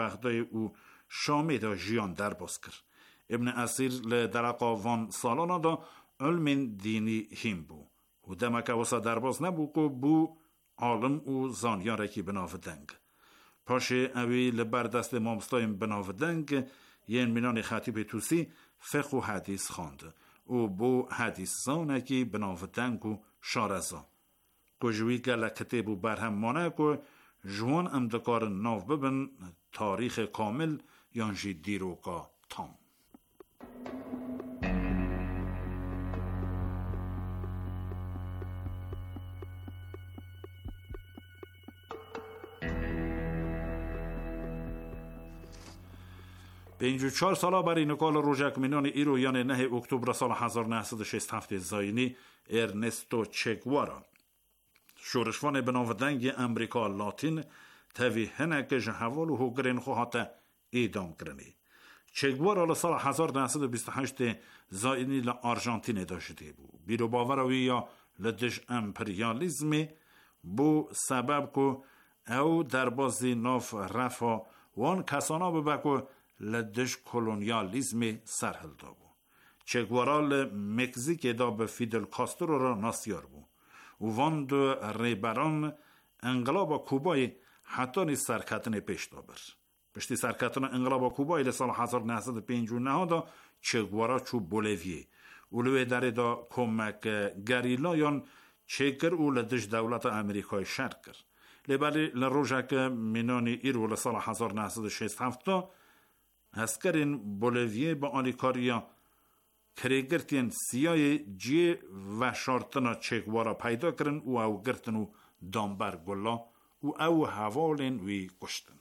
وقتای او شامی دا جیان در باز کرد. ابن اسیر لدرقا وان سالانا دا علم دینی هم بو و دمکه واسا در باز نبو که بو عالم و زانیان رکی بناو دنگ. پاشه اوی لبردست مامستایم بناو دنگ یه منان خطیب توسی فقه و حدیث خواند و بو حدیث زانکی بناو دنگ و شارزان. کجوی گل کتب و برهم مانه که جوان امدکار ناو ببن تاریخ کامل یانجی دیروکا تام. به اینجور 4 سالا برای نکال روژک مینان ایرو یعنی 9 اکتبر سال 1967 زاینی ارنستو چگوارا شورشوان بناودنگ امریکا لاتین تاوی هنک جهوال و هوگرین خواهد ایدام کرنی. چگوارا لسال 1928 زاینی لارژانتین داشته بود. بیرو باوروی یا لدش امپریالیزمی بو سبب که او در بازی ناف رفا وان کسانا ببکو لدش کلونیالیزم سرحل دا بو. چگوارا لمکزیک دا به فیدل کاسترو را ناسیار بو. و وان دو ریبران انقلاب کوبای حتی نی سرکتن پیش دا بر. پشتی سرکتن انقلاب کوبای لسال 1959 دا چگوارا چو بولیویه. اولوی داره دا کمک گریلایان چکر او لدش دولت امریکای شرق کر. لبالی لروژک مینانی ایرو لسال 1967 دا اسکرین بولیویه با آلیکاریا کریگرتین سیای جی و شارتنا چگوارا پیدا کرن او گرتن و دامبر گلا او حوالین وی کشتن.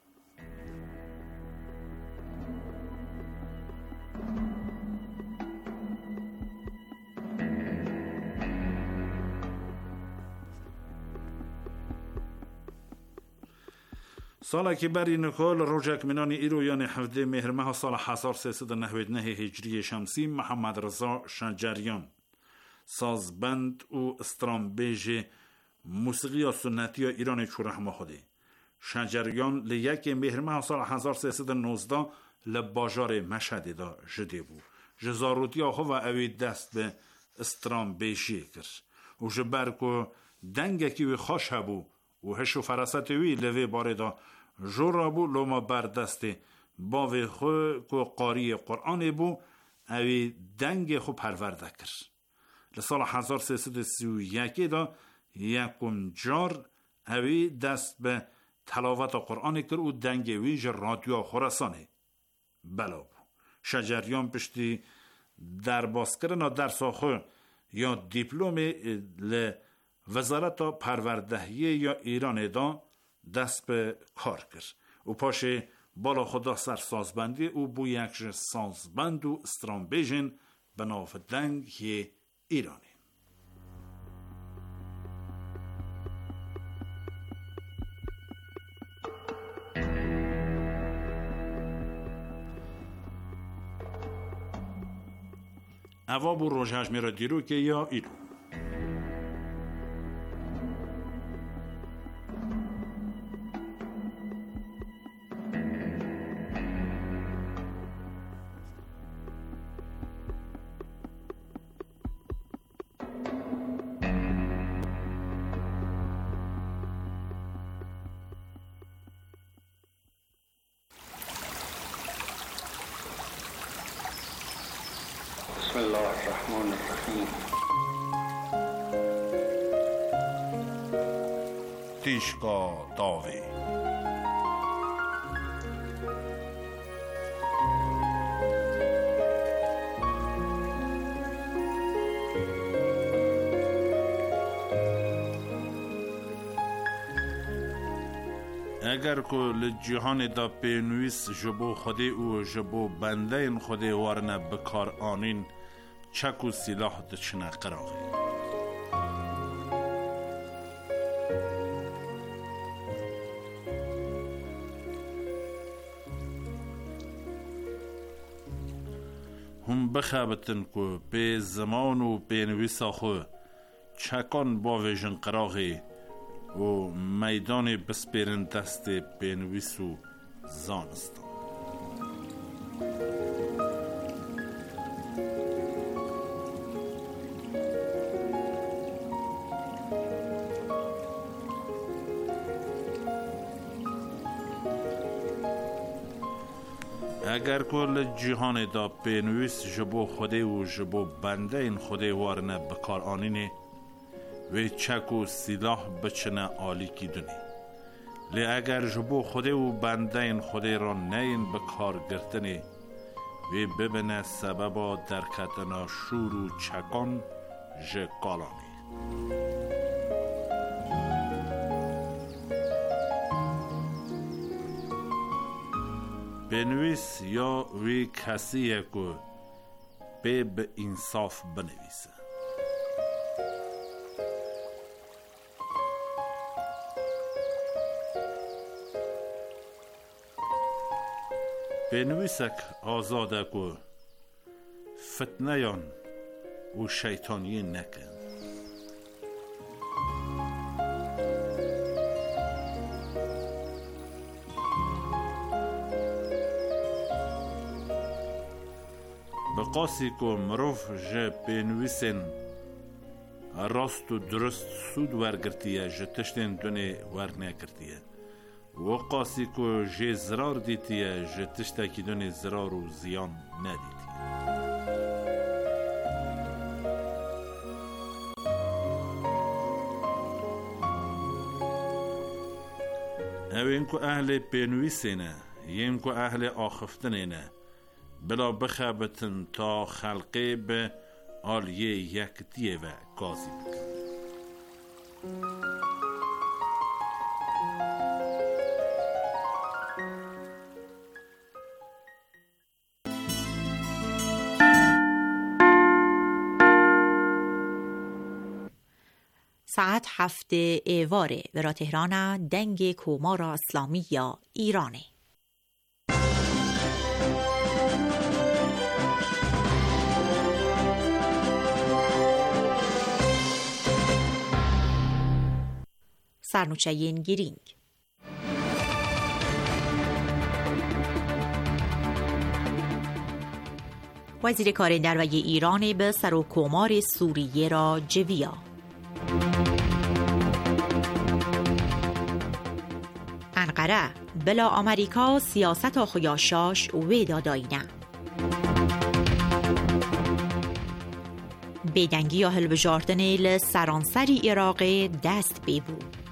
سالا که بری نکال روژک منانی ایرو یعنی 17 مهر ماه سال 1399 هجری شمسی محمد رضا شجریان سازبند و استرامبیج موسیقی سنتی ایران چو رحمه خوده. شجریان لیک مهر ماه سال 1319 لباجار مشهد دا جده بو. جزارودی آخو و اوی دست به استرامبیجی کر و جبر که دنگکی وی خوش هبو و هشو فرست وی لوی باره دا جورا بو لوما بردسته باوی خو که قاری قرآن بو اوی دنگ خو پرورده کر. لسال 1331 دا یکم جار اوی دست به تلاوت قرآن کر و دنگ ویج رادیو خراسانه بلا بو. شجریان پشتی در باز کرنا درس خو یا دیپلوم وزارت پروردهی یا ایران دا دست به کار کرد و پاشه بالا خدا سر سازبندی او بو یکش سازبند و استرامبیجن بناف دنگ ایرانی. اوا بو روژهش میره دیرو که یا ایرو بسم الله الرحمن الرحیم. تیشکا داوی اگر کل جهان دا پینویس جبو خودی او جبو بنده این خودی وارنه بکار آنین چک و سلاح دچنه قراغی. هم بخابتن که به زمان و پینویسا خو چکان با ویژن قراغی و میدان بسپیرن دست پینویس و زانستان. اگر کل جهان دا بنویس جبو خوده و جبو بنده این خوده وارنه بکار آنینه و چک و سلاح بچنه آلی کی دونی. لی اگر جبو خوده و بنده این خوده را نین بکار گرتنه و ببینه سببا درکتنا شور و چکان جکالانی. بنویس یا وی کسیه که به انصاف بنویسه. بنویسک آزاده که فتنیان و شیطانی نکن. بقاسی که مروف جه بنویسن راست و درست سود ورگرتیه جه تشتین دونه ورنگرتیه و قاسی که جه زرار دیتیه جه تشتاکی دونه زرار و زیان ندیتیه. اوین که اهل بنویسنه یم که اهل آخفتنه بلا بخابتن تا خلقه به آلیه یکتیه و گازی بکن. ساعت 7 ایواره ورا تهران دنگ کومار اسلامی یا ایرانه. سرنوشتین گیرینگ. وزیر کار دروی ایران به سر و کومار سوریه را جویا. انقره بلا آمریکا سیاست آخویاشاش ویدا داینه. بیدنگی یا هلبجارتن لسرانسری عراق دست بیبو.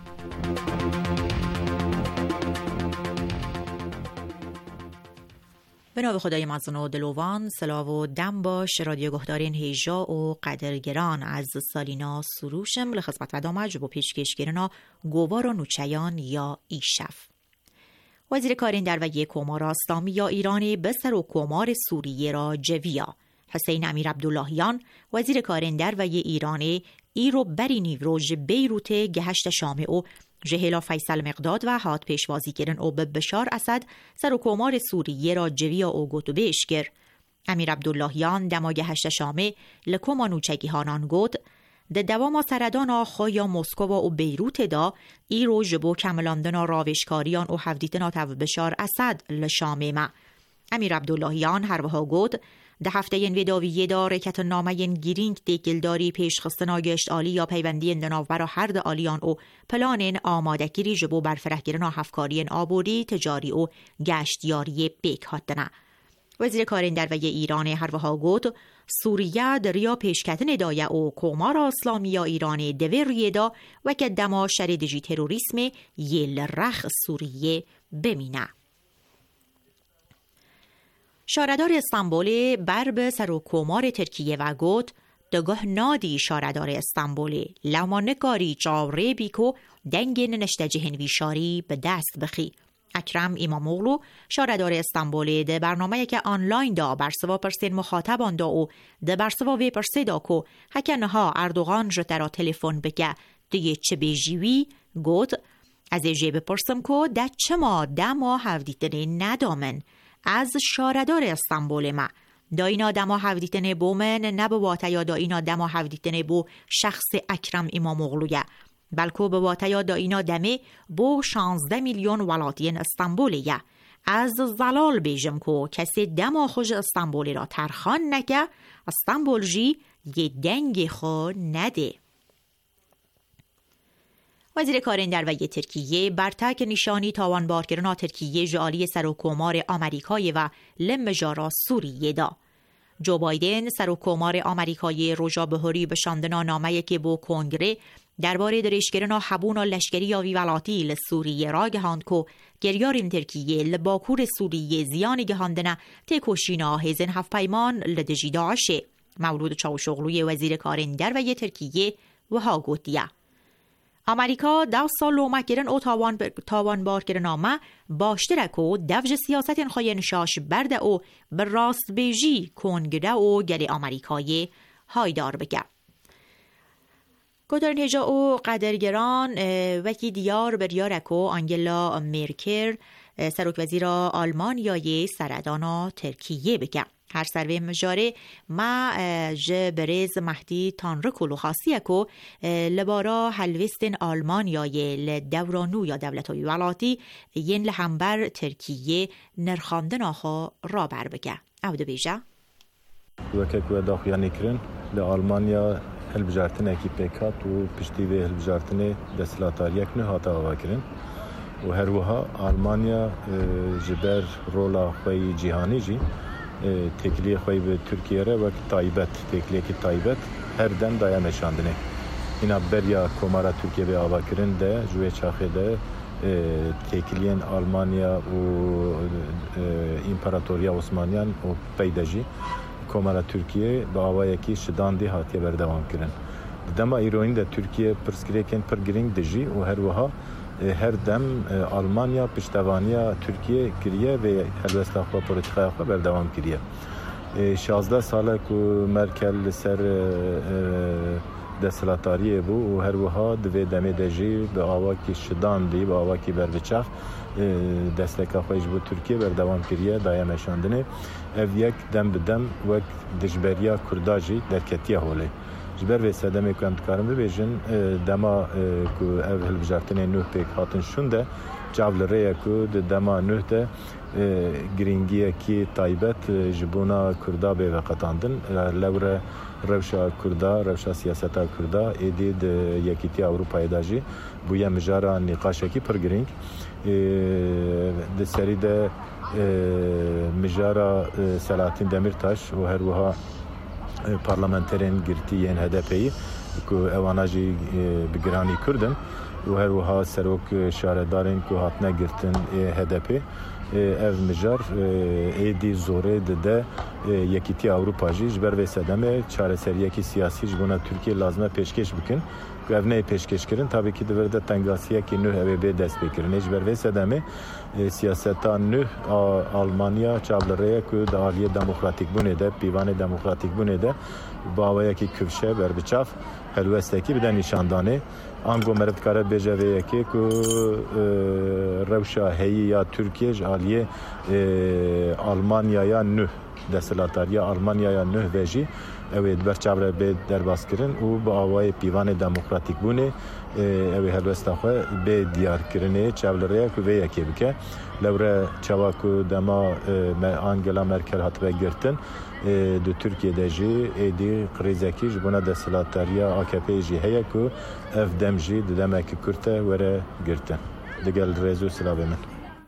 به نام خدای مزن و دلوان، سلاو و دم باش رادیو گهدارین هیجا و قدرگران از سالینا سروشم لخدمت و دامج با پیشکشگیرنا گوار و نوچیان یا ایشف. وزیر کارین در وی کومار اسلامی یا ایرانی به سر و کومار سوریه را جویا. حسین امیر عبداللهیان وزیر کارین در وی ایرانی ایرو بری نیوروژ بیروت گهشت شامع و جهلا فیصل مقداد و هات پیشوازی کرن او به بشار اسد سر و کومار سوریه را جویا او گوتو بیشگر. امیر عبداللهیان دماغ هشت شامع لکومانوچگی هانان گوت ده دوام سردان آخوا یا مسکو و بیروت دا ایرو جبو کملاندن راوشکاریان و حفدیتنا تو بشار اسد لشامع ما. امیر عبداللهیان هر وها گوت ده هفته ین ویداویه دا رکت نامه ین گیرینگ دیگلداری پیش خستنا گشت آلی یا پیوندی اندناو برا هر ده آلیان او پلانین آمادگیری جبو برفرهگیرن و هفکارین آبوری تجاری و گشتیاری بیک هاتنه. وزیر کارین در وی ایران هر وها گوت سوریه دریا پیشکتن دایه و کومار اسلامی یا ایران دوی ریدا و که دما شریدجی تروریسم یل رخ سوریه بمینه. شاردار استانبول برب سر و کومار ترکیه و گوت دگاه نادی شاردار استانبول لومانگاری جاوره بیکو دنگین نشته جهن ویشاری به دست بخی. اکرم ایماموغلو شاردار استانبول ده برنامه که آنلاین دا برسوا پرسین مخاطبان دا و ده برسوا وی پرسه دا کو هکنه ها اردوغان جترا تلفن بگه دیگه چه بیجیوی گوت از جیب پرسم کو ده چه ما ده ما هفدیتنه ندامن از شاردار استانبول ما دا اینا دما هفدیتنه بو من نبو واتا یا دا اینا دما هفدیتنه بو شخص اکرم ایماموغلویه بلکه به واتا یا دا اینا دمه بو 16 میلیون ولاتین استانبولیه از زلال بیجم که کسی دما خوش استانبولی را ترخان نکه استانبول جی یه دنگ خو نده. وزیر کارین در وی ترکیه برتک نشانی تاوانبار کردن ترکیه جالی سروکومار آمریکایی و لمجارا سوریه دا. جو بایدن سروکومار آمریکایی روژا بهاری به شاندنا نامه که با کنگره درباره درشگرنا حبون و لشکری یا ویولاتی لسوریه را گهاند که گریارین ترکیه لباکور سوریه زیانی گهاندنه تکوشینا هیزن هفت پیمان لدجی داعشه. مولود چاوشوغلوی وزیر کارین در وی ترکیه و ها گوتیه. امریکا 10 سال لومه کرن او تاوان بار کرن آمه باشترک و دوج سیاست خواهی نشاش برده او بر راست بیجی کنگره و گل امریکای هایدار بگه. گوترین هجا او قدرگران وکی دیار بریارکو آنگلا مرکل سروک وزیر آلمانیای سردانا ترکیه بگه. هر سروی مجاره ما برز مهدی تانرکولو خاصیه که لبارا حلوستن آلمانیای لدورانو یا دولتوی ولاتی ین لحنبر ترکیه نرخاندن آخا را بر بگه. او دو بیجه؟ وکه داخیانی کرن لآلمانیا هلبجارتن اکی پیکات و پشتی به هلبجارتن دستلاتاریک نه هاتا آوا کرن و هر وها آلمانیا جبر رولا خوی جیهانی جی تکلیه خوی به ترکیه را و تایبت تکلیه که تایبت هر دم دایا نشاندنه. اینا بریا کمارا ترکیه به آوا کرن ده جوی چاخه ده تکلیه آلمانیا و امپراتوریا عثمانیان و پیداجی کمارا ترکیه با آوایی که شدان دی هاتیه بردوام کرن. دما ایرانی ده ترکیه پرسکریکن پر گرینگ دجی و هر وها هر دم آلمانیا پشتوانیا ترکیه کریه و هلوست آخوا پولیتیکای آخوا بردوام کریه. 16 ساله که مرکل سر دستلاتاریه بو و هر وها دوی دمه دجی به آواکی شدان دی به آواکی بروچاف دستک آخوایش بو ترکیه بردوام کریه دایم اشاندنه. او یک دم بدم وک دجبریا کرداجی درکتیه هوله. جبر و سدمی که امتکارم ببیجن دما که او هلبجارتنه نوح پیک هاتن شونده جاول ریه که دما نوح ده گرینگیه کی تایبت جبونا کردا به وقتاندن لوره روشا کردا روشا سیاستا کردا ایدید یکیتی اروپای داجی بویا مجارا نقاشه کی پر گرینگ ده سری ده مجارا سلاطین دمیرتاش و هر وها پارلمانترین گرتی این هدفی که اواناجی بگرانی کردن و هر وها سروک شاردارین که هاتنه گرتن هدفی اف مجار ایدی زوره ده یکیتی اروپا جی جبر و سدمه چاره سریکی سیاسی جبونا ترکیه لازمه پیشکش بکن که اف نه پیشکش کرن تابی که دورده تنگاسیه که نه اوی به دست بکرن جبر و سدمه سیاستا نه آلمانیا چابلره که ده آلیه دموکراتیک بونه ده پیوان دموکراتیک بونه ده باویه که کفشه بر بچاف هلوستکی بده نشاندانه آنگو مردکاره بجوه که روشا هایی یا ترکیه جالیه آلمانیا یا نه دستلاتاریا آلمانیا یا نه ویجی اوید برچابره به درباس کرن و با آوای پیوان دموکراتیک بونه اوی هلوستا خواه به دیار کرنه چابلره که وی یکی بکه لوره چواکو دما آنگلا مرکل حتی بگرتن دو ترکیه دجی ایدی قریزکی جبونا دستلاتاریا AKP جی هیا که اف دم جی دمک کرته وره گرتن دگل ریزو سلابه من.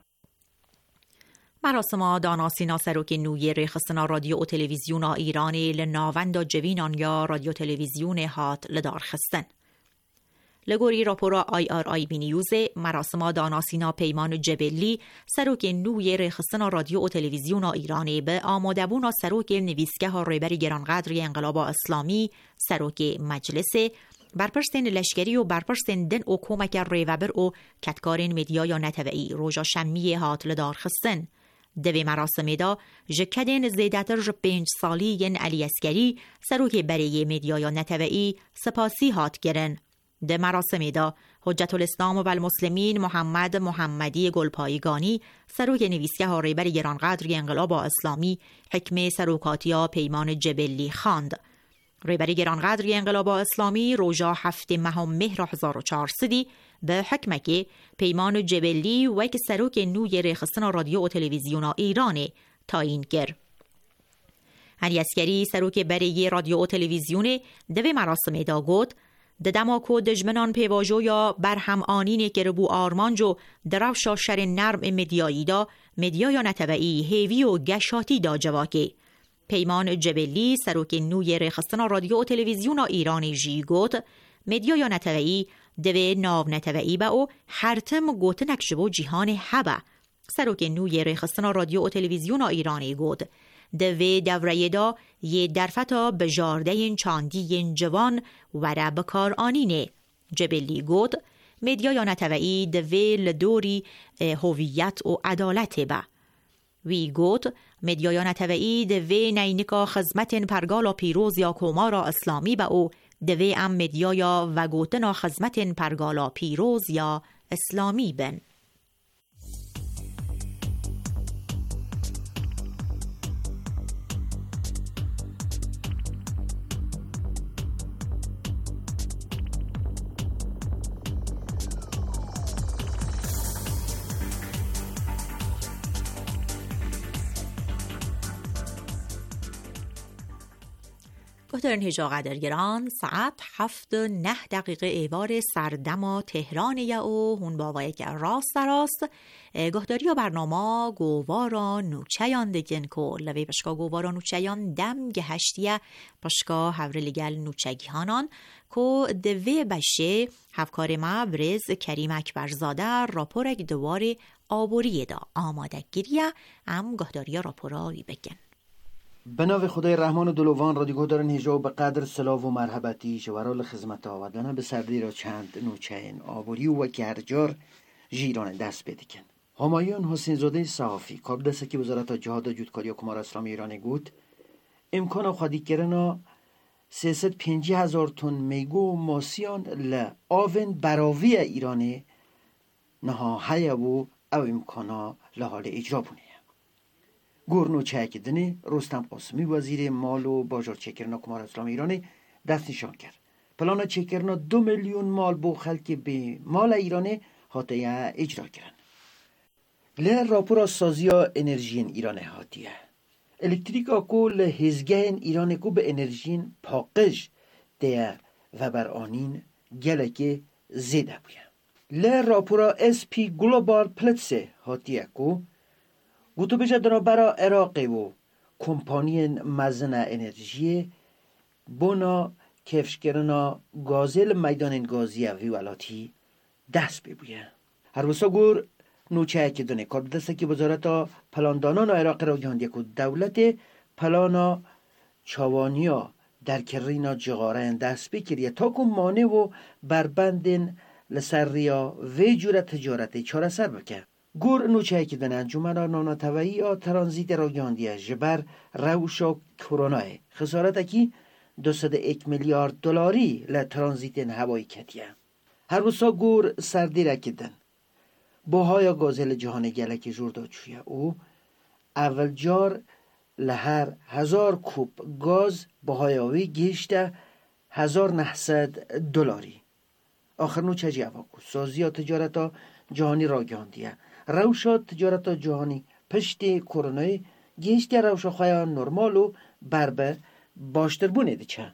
مراسم داناسینا سروک نوی ریخستنا رادیو و تلویزیون ایرانی لناوند جوینان یا رادیو تلویزیون هات لدار خستن. لگوری راپورا IRI بی نیوز مراسم داناسینا پیمان جبلی سروک نوی ریخستنا رادیو و تلویزیون ایرانی به آمادبونا سروک نویسگه ها ریبری گرانقدری انقلاب اسلامی سروک مجلس برپرستن لشکری و برپرستن دن و کومک ریوبر و کتکارین مدیا یا نتوئی روژا شمی هات لدار خستن. دوی مراسم دا جکدن زیدتر 5 سالی ین علی اسکری سروک بری مدیا یا نتوئی سپاسی هات گرن. ده مراسم دا حجت الاسلام و المسلمین محمدی گلپایگانی سروک نویسگه ها ریبر گرانقدری انقلاب اسلامی حکم سروکاتیا پیمان جبلی خواند. ریبری گرانقدری انقلاب اسلامی روژا 7 ماه مهر 1400 به حکمکی پیمان جبلی و که سروک نوی ریخستن رادیو و تلویزیون ایران تاین گر. هنی اسکری سروک برای رادیو و تلویزیون دوی مراسم دا گوت د دماکو دجمنان پیواجو یا برهم آنینه که ربو آرمانجو دروشا شر نرم مدیایی دا مدیایا نتبعی هیوی و گشاتی دا جواکی. پیمان جبلی سروک نوی ریخستن رادیو و تلویزیون ایران جی گوت مدیایا نتبعی دوی ناو نتبعی با او هرتم گوتنک جبو جیهان هبه. سروک نوی ریخستن رادیو و تلویزیون ایرانی گوت دوی دوره دا یه درفتا بجارده این چاندی این جوان وره بکار آنینه. جبلی گوت مدیا یا نتوعی دوی لدوری هویت و عدالت با. وی گوت مدیا یا نتوعی دوی نینکا خزمت پرگالا پیروز یا کومارا اسلامی با او دوی ام مدیا یا و گوتنا خزمت پرگالا پیروز یا اسلامی بن. گهدارن هجا قدرگران ساعت 7:09 ایوار سردما تهران یا او هون باوایی که راست راست گهداری و برنامه گوارا نوچیان دگن که لوی پشکا گوارا نوچیان دم گهشتیه پشکا هورلیگل نوچگی هانان که دوی بشه هفکار ما برز کریم اکبرزاده راپورک دوار آبوری دا آماده گیریه هم گهداری راپوراوی بگن. به نام خدای رحمان و دلوان رادیو دارن هجا به قدر سلاو و مرحبتی شورال خدمت آوردن به سردی را چند نوچین آبوری و گرجار جیران دست بدکن. همایون حسین زاده صحافی کابدسته که وزارت جهاد و جودکاری و کمار اسلامی ایران گود امکان خودی کردن 350,000 تن میگو ماسیان ل آون براوی ایران نهایه و او امکانا لحال اجرا بونه. گورنو چکیدنی رستم قاسمی وزیر مال و بازار چکرنا کمار اسلامی ایرانی دست نشان کرد. پلان چکرنا 2 میلیون مال بو خلک به مال ایرانی هاتیه اجرا کردن. ل راپورا سازیا انرژین ایران هاتیه. الکتریکا کو ل هزگین ایران کو به انرژین پاقش ده و بر آنین گلک زیده بویه. ل راپورا SP گلوبال پلتسه هاتیه کو گوتو بجه دنا برا عراقی و کمپانی مزن انرژی بونا کفشگرنا گازل میدان گازی ویولاتی دست ببویه. هر وسا گور نوچه که دونه کار دسته که وزارت پلاندانان عراق را گهاندیه که دولت پلانا چاوانیا در کرینا جغاره دست بکریه تا که مانه و بربندن لسریا وی جور تجارت چاره سر بکه. گور نوچه که دن انجمن ناناتوایی یا ترانزیت را گاندیه جبر روشا کرونای خسارت اکی 201 میلیارد دلاری لترانزیت هوایی کتیه. هر روزا گور سردی را کدن باهای گازل جهان گلک جوردا چویه او اول جار لهر 1000 کوب گاز باهای آوی گیشته 1900 دلاری. آخر نوچه جواکو سازی تجارت جهانی را گاندیه روشا تجارت جهانی پشت کرونای گیشت روشا خواهی نرمال و بربه باشتر بونه دیچه.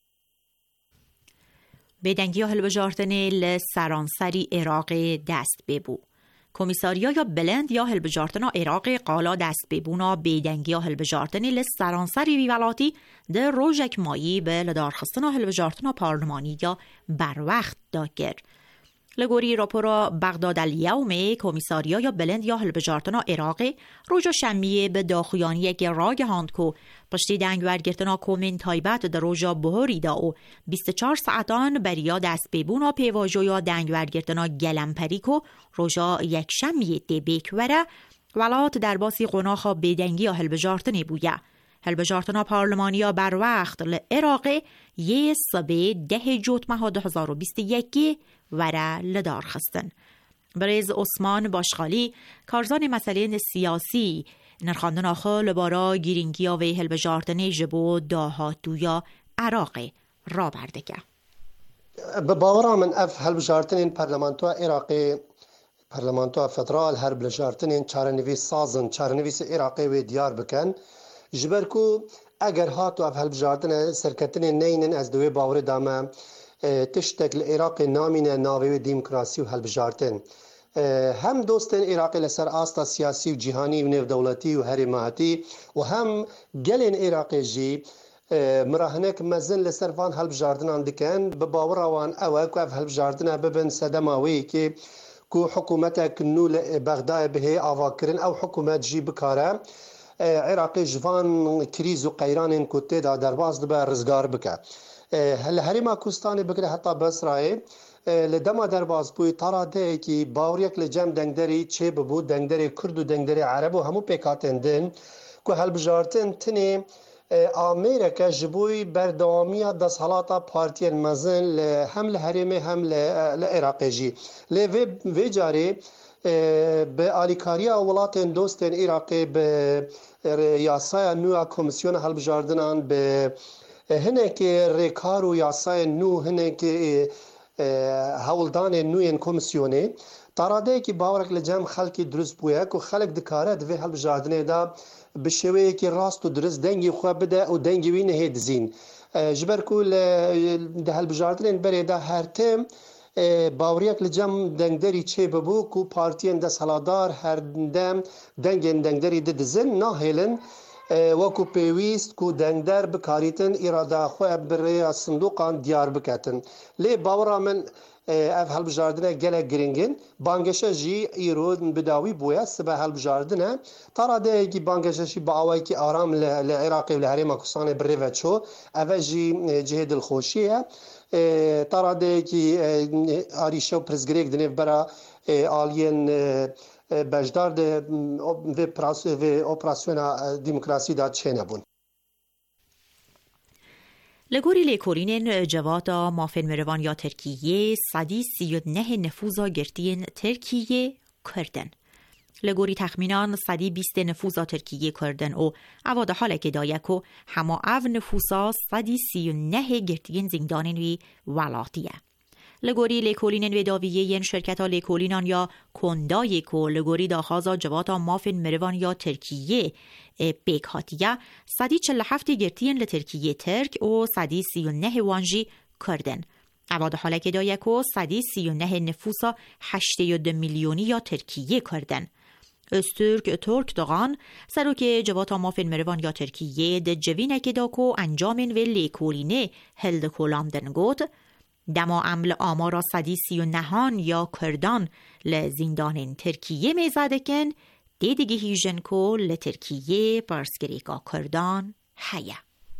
بدنگی هل بجارتن لسرانسری عراق دست ببو. کمیساریا یا بلند یا هل بجارتن عراق قالا دست ببونا بدنگی هل بجارتن لسرانسری ویولاتی در روژک مایی به لدارخستن هل بجارتن پارلمانی یا بر وقت داگر. لگوری راپورا بغداد الیوم کمیساریا یا بلند یا هلبجارتنا عراق روژا شمیه به داخویانی که راگ هاند کو پشتی دنگ ورگرتنا کومن تایبت در روژا بهوری دا و 24 ساعتان بریا دست ببونا پیواجو یا دنگ ورگرتنا گلمپری کو روژا یک شمیه دی بیک وره ولات در باسی قناخا بدنگی یا هلبجارتنی بویا. هلبجارتنا پارلمانیا بر وقت لعراق یه صبح 10 جوت ماه 2021 وره لدار خستن. بریز عثمان باشخالی کارزان مسئله سیاسی نرخاندن آخه لبارا گیرینگی و هلبجارتن جبو داهاتویا عراق را بردگه. به باور من اف هلبجارتن این پارلمانتو عراقی پارلمانتو فدرال هر بلجارتن این چارنویس سازن چارنویس عراقی و دیار بکن جبرکو اگر هاتو اف هلبجارتن سرکتن نینن از دوی باور دامه تشتک العراق نامین ناوی دموکراسی و هلبجارتن هم دوستن عراقی لسر آستا سیاسی و جهانی و نو دولتی و هرماتی و هم گلین عراقی جی مراهنک مزن لسر وان هلبجاردنان دکن به باور وان اوه که اف هلبجاردنه ببن سدماوی که کو حکومتک نو بغداد به آواکرن او حکومت جی بکاره عراقی جوان کریز و قیران کوته دا درواز دبه رزگار بکه هل هرما کوستانی بکره حتی بسرای لدما درواز بوی تراده کی باوریک لجم دنگدری چه ببود دنگدری کرد و دنگدری عرب و همو پیکاتن دن که هلبجارتن تنی امریکا جبوی بردوامی دست حالاتا پارتی مزن هم لحرمه هم لعراقی جی لی جاری به آلیکاریا ولات دوستن عراقی به یاسای نو کمیسیون هلبجاردنان به هنه که ریکار و یاسای نو هنه که هولدان نوین کمیسیونه تراده که باورک لجم خلکی درست بویه که خلک دکاره دوی هلبجاردنه دا به شوی که راست و درست دنگی خواه بده و دنگی وینه هید زین جبر کل ده هلبجاردنه بره دا هر تیم باوریک لجم دنگدری چه ببو کو پارتین ده سالادار هر دم دنگدری ده دزن ناهیلن وکو پیویست کو دنگدر بکاریتن اراده خواه بره صندوقان دیار بکتن لی باورا من اف هلبجاردنه گله گرینگن بانگشه جی ایرود بداوی بویا سبه هلبجاردنه تراده کی بانگشه جی باوی کی آرام لعراقی و لحریم کسان بره و چو اوه جی جهد الخوشیه تراده کی آریشه و پرزگریک دنه برا آلین بجدار ده و اپراسیون دموکراسی داد چه نبون لگوری لیکولینن جواتا مافن مروان یا ترکیه 139 نفوذا گرتین ترکیه کردن. لگوری تخمینان 120 نفوذا ترکیه کردن و اواد حالک دایکو هما او نفوذا 139 گرتین زندانین وی ولاتیه. لگوری لیکولینن و داویه ین شرکتا لیکولینان یا کندای کو لگوری داخازا جواتا مافن مروان یا ترکیه بیک هاتیه 147 گرتین لترکیه ترک و 139 وانجی کردن. اواد حالک دایکو 139 نفوسا 82 میلیونی یا ترکیه کردن. استرک ترک داغان سروک جواتا مافن مروان یا ترکیه ده جوینک داکو انجامن و لیکولینه هلد کولامدن گود دما عمل آمارا 139 یا کردان لزندان ترکیه میزدکن دیدگی هیژن کو لترکیه پرسگریکا کردان هیا.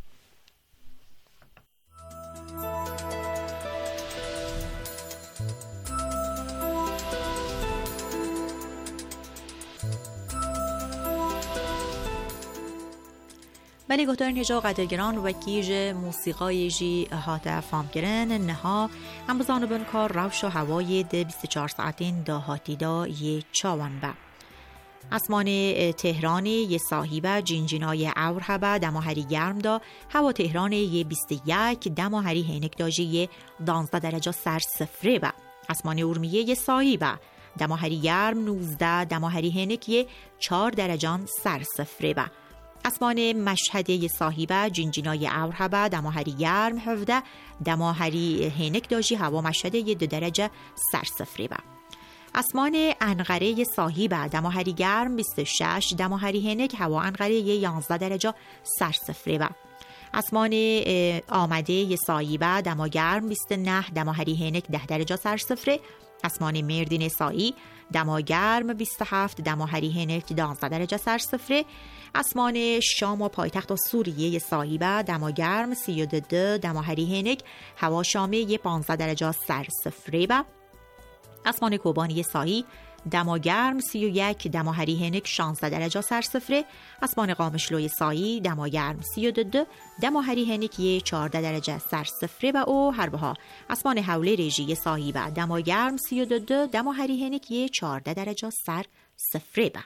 ولی گفتارین هجا قدرگران و کیج موسیقای جی هاته فام کرن نها هم بزانو بن کار روش و هوای ده 24 ساعتین دا هاتی دا یه چاوان با اسمان تهران یه صاحبه جینجینای اور هبه دماهری گرم دا هوا تهران یه 21 دماهری هینک داجی یه 12 درجه سر صفره با اسمان ارمیه یه صاحبه دماهری گرم 19 دماهری هینک یه 4 درجان سر صفره با اسمان مشهد صاحبه جینجینای اور هبه دماهری گرم 17 دماهری هینک داجی هوا مشهد 2 درجه سر صفره با اسمان انقره صاحبه دماهری گرم 26 دماهری هینک هوا انقره 11 درجه سر صفره با اسمان آمده صاحبه دما گرم 29 دماهری هینک 10 درجه سر صفره اسمان مردین صایی دما گرم 27 دماهری هینک 12 درجه سر صفره اسمان شام و پایتخت سوریه صاحبه دما گرم 32 دماهری هینک هوا شامه 15 درجه سر صفره با اسمان کوبانی صایی دما گرم 31 دماهری هینک 16 درجه سر صفره اسمان قامشلوی صایی دما گرم 32 دماهری هینک 14 درجه سر صفره با او هر بها اسمان حوله رژی صاحبه دما گرم 32 دماهری هینک 14 درجه سر صفره با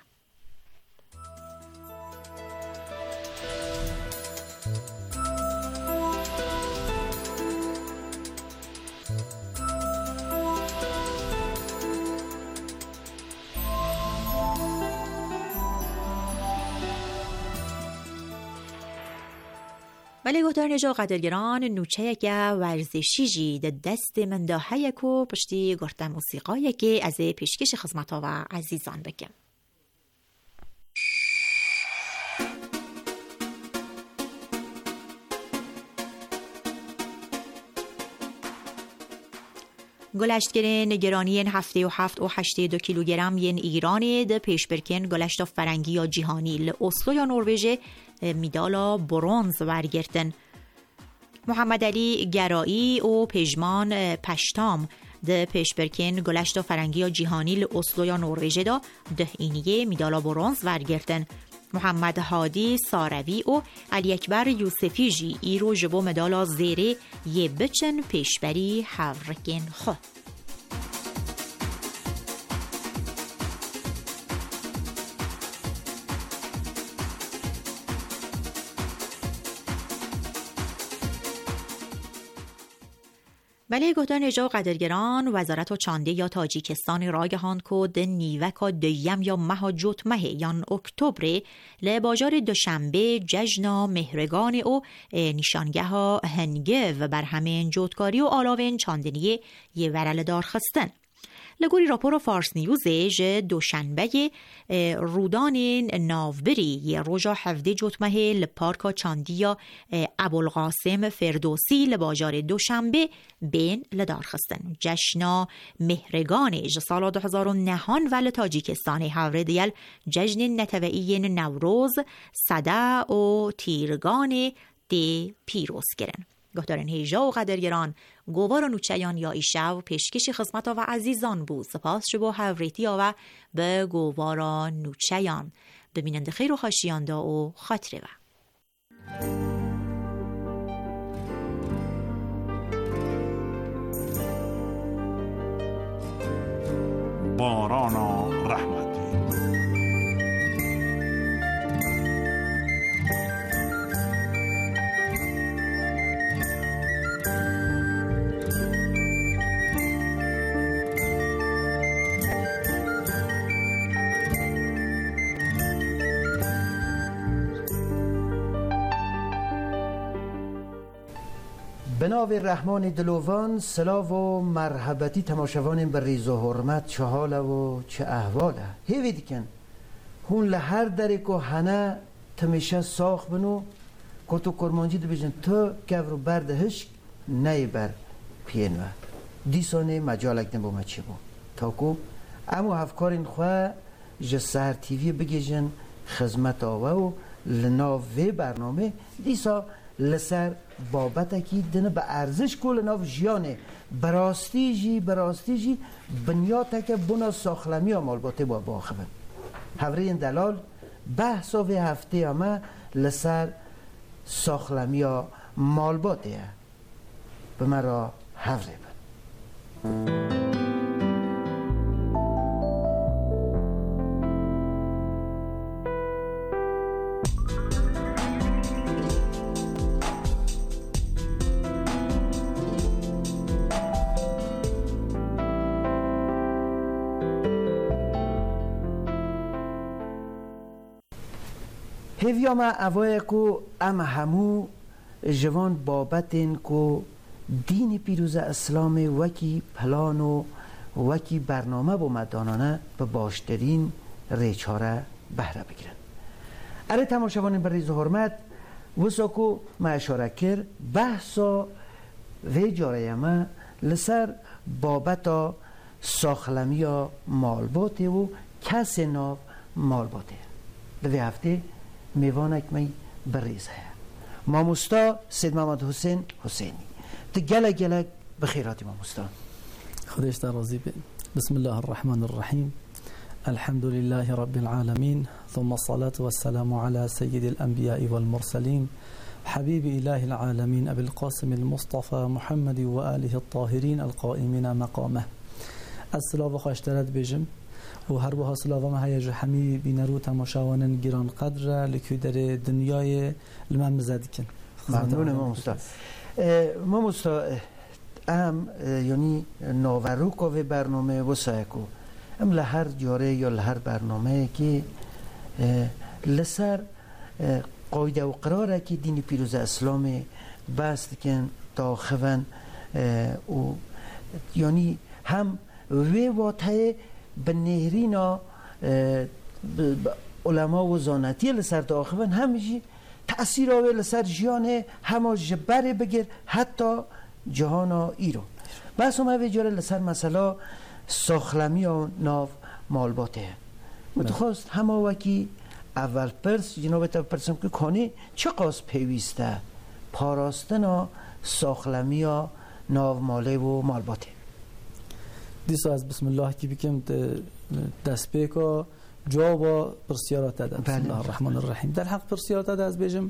ولی گفتار نجا قدرگران نوچه که ورزشی جی دست من داهی که پشتی گرده موسیقایی که از پیشکش خدمت ها و عزیزان بگم. گلشتگرین گرانی 77 و 82 کیلوگرم ین ایرانی ده پیش برکن گلشت فرنگی یا جهانی لاسلو یا نروژ میدالا برونز ورگرتن. محمد علی گرایی و پژمان پشتام ده پیش برکن گلشت فرنگی یا جهانی لاسلو یا نروژ دا ده اینیه میدالا برونز ورگرتن. محمد هادی ساروی و علی اکبر یوسفی جی ایرو جبو مدالا زیره یه بچن پیشبری حورکن خو. ولی گفتار نجا قدرگران وزارت و چانده یا تاجیکستان راگهان که ده نیوکا دیم یا مها جوت مه یان اکتبر لباجار دوشنبه ججنا مهرگان و نشانگه ها هنگه و بر همین جوتکاری و آلاوین چاندنیه یه ورل دار خستن. لگوری راپور فارس نیوزه دوشنبه رودان ناوبری یه روژا 17 جوتمه لپارکا چاندیا ابوالقاسم فردوسی لباجار دوشنبه بین لدار خستن. جشنا مهرگان سال 2009 و تاجیکستان هوره دیل جشن نتوئی نوروز صده و تیرگان دی پیروز کرن. گهدارن هیجا و قدرگران گوار و نوچیان یا ایشو پیشکش خدمت و عزیزان بود. سپاس شبو هوریتی و به گوار و نوچیان ببینند خیر و خاشیان دا و خاطره و باران و رحمتی. به نام رحمان دلوان سلاو و مرحبتی تماشاوان بر ریز و حرمت چه حاله و چه احواله. هیوی دیکن هون لهر داره که هنه تمیشه ساخ بنو که تو کرمانجی دو بیجن تو گفر رو بردهش نی بر پین و دیسانه مجالک نبو ما چی بو تا که امو هفکارین خواه جسر تیوی بگیجن خدمت آوه و لناوه برنامه دیسا لسر بابت کی دنه به ارزش کل ناو جیانه براستی جی بنیاد که بنا ساخلمی آمال باته با باخبن هوره این دلال بحثا و هفته اما لسر ساخلمی مال باته به مرا هوره بن. هیویاما اوای کو ام همو جوان بابتن کو دین پیروز اسلام وکی پلان و وکی برنامه با مدانانه به باشترین ریچاره بهره بگیرن. اره تماشاوانین بر ریز و حرمت وسا کو ما اشاره کرد بحثا وی جارهیمه لسر بابتا ساخلمی مالباته و کس ناو مالباته. به هفته میوانک می بریز ہے ماموستا سید محمد حسین حسینی تو گلک بخیراتی ماموستا خودش راضی بین. بسم الله الرحمن الرحیم الحمد لله رب العالمين ثم الصلاة والسلام على سيد الأنبياء والمرسلين حبيب إله العالمين أبي القاسم المصطفى محمد وآله الطاهرين القائمين مقامه. السلام خاشترد بجم و هر بها سلاوام هیجا همی بینرو تماشاوانن گران قدر لکی در دنیای الممزد کن. ممنون ماموستا ام یعنی ناوروکا و برنامه وسایکو ام لهر جاره یا لهر برنامه که لسر قاعده و قراره که دین پیروز اسلام بست کن تا خوان و یعنی هم وی واته به نهرینا علما و زانتی لسر تا خوان همیشه تأثیر آوه لسر جیان همه جبره بگیر حتی جهان ایران. بس هم اوه جاره لسر مثلا ساخلمی و ناو مالباته متخواست همه وکی اول پرس جناب تا پرسم که کانی چه قاس پیوسته پاراستن و ساخلمی و ناو ماله و مالباته دیسا از بسم الله کی بکم دست پیکا جواب پرسیارات داده بسم الله الرحمن الرحیم در حق پرسیارات داده از بیجم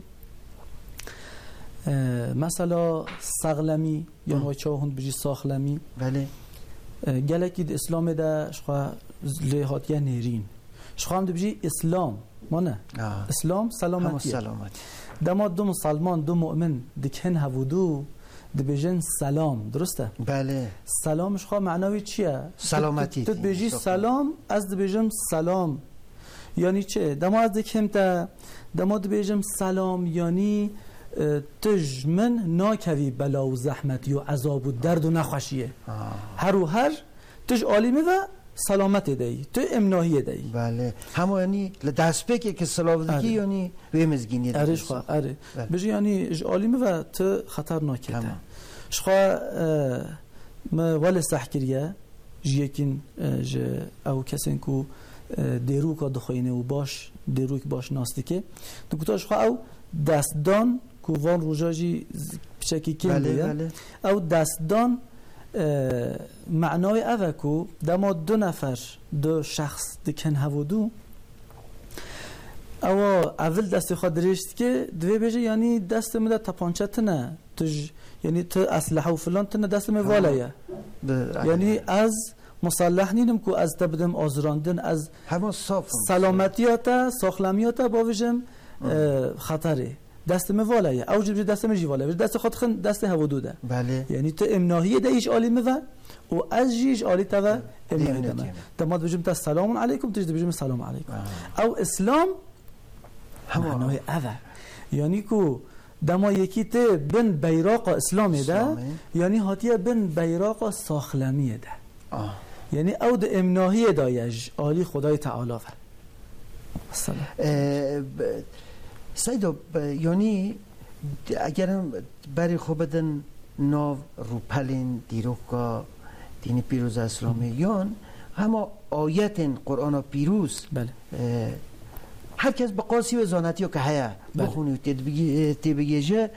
مثلا ساغلمی یا نوع چاهند بجی ساخلمی بله گلکی د اسلام ده شخوا لحاطیه نیرین شخوا هم ده بجی اسلام ما نه اسلام سلامتی دما دو مسلمان دو مؤمن دکهن هودو ده بجن سلام درسته؟ بله سلام شخوا معناوی چیه؟ سلامتی تو بجی سلام از ده بجم سلام یعنی چه؟ دما از دکهم تا دما ده بجم سلام یعنی تج من ناکوی بلا و زحمت و عذاب و درد و نخوشیه هر و هر تج عالمه و سلامت دهی تو امناهی دهی بله همه یعنی دست بکی که سلاوزگی یعنی وی مزگینی دهی اره شخواه اره بجی یعنی اج عالمه و تو خطر ناکده شخواه ما ولی سحکریه جیکین او کسین که دیروک دخوینه و باش دیروک باش ناستیکه دو کتا شخواه او دستدان کووان روجاجی بچکی کن بله. او دستدان معنای اوکو دما دو نفر دو شخص دکن هودو او اول دست خود رشت که دوی بیجه یعنی دست مده تپانچه تنه یعنی تو اسلحه و فلان تنه دست موالایه یعنی از مصالح نینم که از تبدم آزراندن از سلامتیاتا ساخلمیاتا باویجم خطره دست موالایه او جبری دست مجیواله دست خود خن دست هودو ده بله یعنی تو امناهی ده ایش عالی و از جیش عالی تا امناهی ده تماد بجم تا سلام علیکم تجد بجم سلام علیکم او اسلام معنای اوه یعنی که دما یکی ته بن بیراق اسلامی ده یعنی هاتیه بن بیراق ساخلمی ده یعنی او ده امناهی ده یج عالی خدای تعالی و السلام سیدو یعنی اگرم برای خوبدن ناو روپلین دیروکا دین پیروز اسلامی یان همه آیت قرآن پیروز بله هر کس به قاسی و زانتی که هیا بخونی و تی بگیجه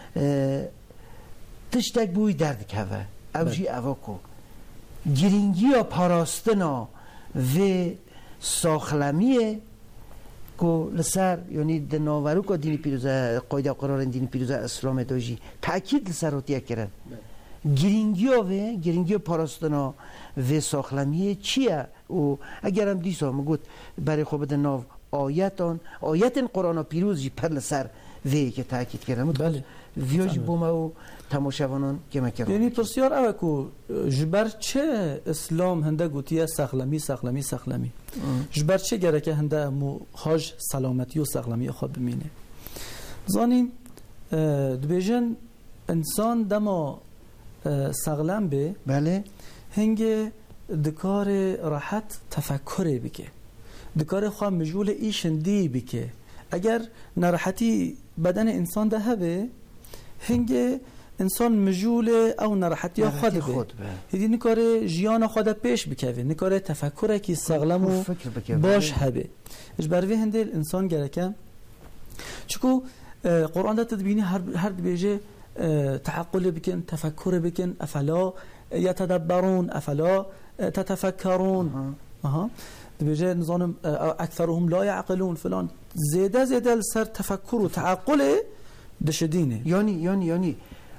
تشتک بوی درد که اوجی اوکو گرینگی و پاراستنا و ساخلمیه که لسر یعنی دناورو که دین پیروز قاعده قرار دین پیروز اسلام دوجی تاکید لسر رو تیا کردن گرینگی و پاراستنا و ساخلمیه چیه و اگرم دیسا مگود برای خوب ناو آیت قرآن پیروزی پر لسر وی که تاکید کردن بله ویاج بوما و تماشاوانان که مکرم یعنی پرسیار اوه که جبر چه اسلام هنده گوتیه ساخلمی جبر چه گره که هنده حاج سلامتی و ساخلمی خواب بمینه زانین دویجن انسان دما ساغلم به بله هنگه دکار راحت تفکره بکه دکار خواه مجبول ایشندی بکه اگر نراحتی بدن انسان ده هبه هنگه انسان مجبول او نراحتی خود به هدی نکاره جیان خود پیش بکوه نکاره تفکره که ساغلم و باش هبه اجبروی هنده انسان گرکه چکو قرآن ده تدبینی هر بیجه تعقل بکن تفکر بکن افلا يتدبرون افلا تتفكرون بجای نظام اکثرهم لا يعقلون فلان زیاده سر تفکر و تعقل دشدینه یعنی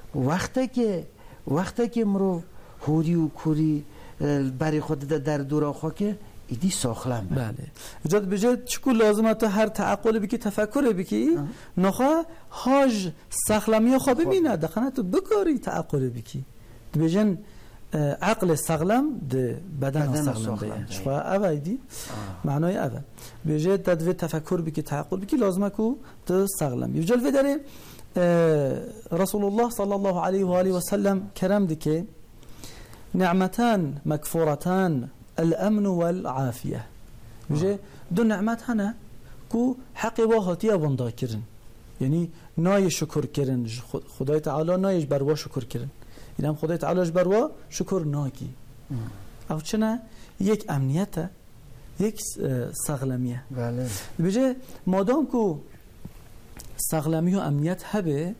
وقتی که مرو هوری و کوری برای خود در دورا خاکه ایدی ساخلم بله بجای چکو لازمه تو هر تعقل بکی تفکر بکی نخواه هاج ساخلمی خواه ببینه دخانه تو بکاری تعقل بکی بجن عقل سغلم ده بدن سغلم ده شو أبدي معناه أبد بيجي تدوي تفكر بك تعقل بك لازمك تسغلم يجل في داره رسول الله صلى الله عليه وآله وسلم كرم دك نعمتان مكفورتان الأمن والعافية بيجي دو نعمت هنا کو حق واهاتی بندا کرن یعنی نای شکر کرن خدای تعالی نایش بروا شکر کرن اینم خدای تعالیش بروا شکر ناکی او چنه یک امنیت یک سغلمیه بله بجه مادام کو سغلمی و امنیت هبه